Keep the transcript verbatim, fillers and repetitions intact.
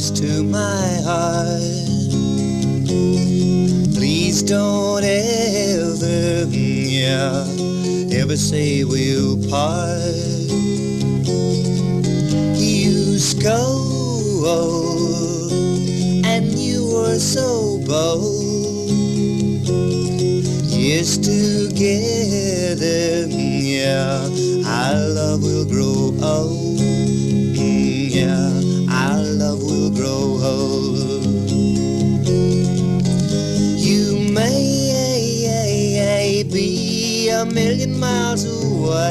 close to my heart. Please don't ever, yeah, ever say we'll part. You scold, and you were so bold. Yes, together, yeah, our love will grow old. Mm, yeah, our love will grow old. You may be a million miles away,